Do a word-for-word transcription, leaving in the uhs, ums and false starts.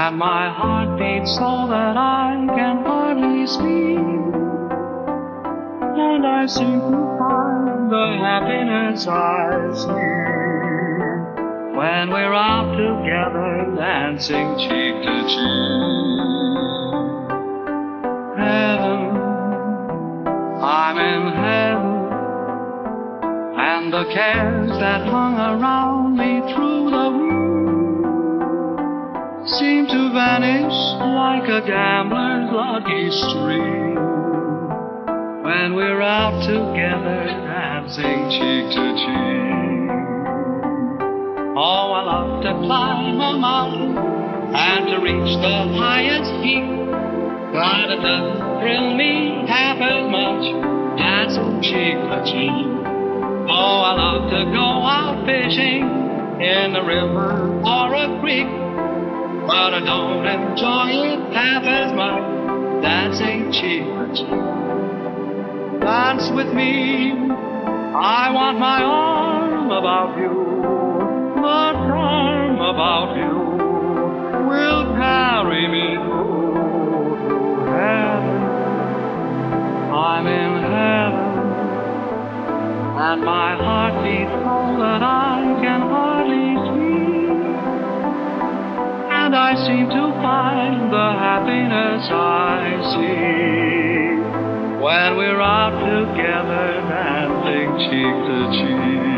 and my heart beats so that I can hardly speak, and I seem to find the happiness I seek when we're out together dancing cheek to cheek. Heaven, I'm in heaven, and the cares that hung around me through the week seem to vanish like a gambler's lucky streak when we're out together dancing cheek to cheek. Oh, I love to climb a mountain and to reach the highest peak, but it doesn't thrill me half as much dancing cheek to cheek. Oh, I love to go out fishing in a river or a creek, but I don't enjoy it half as much dancing cheek to cheek. Dance with me, I want my arm about you. The charm about you will carry me through to heaven. I'm in heaven, and my heart beats so that I can hardly speak, and I seem to find the happiness I see when we're out together dancing cheek to cheek.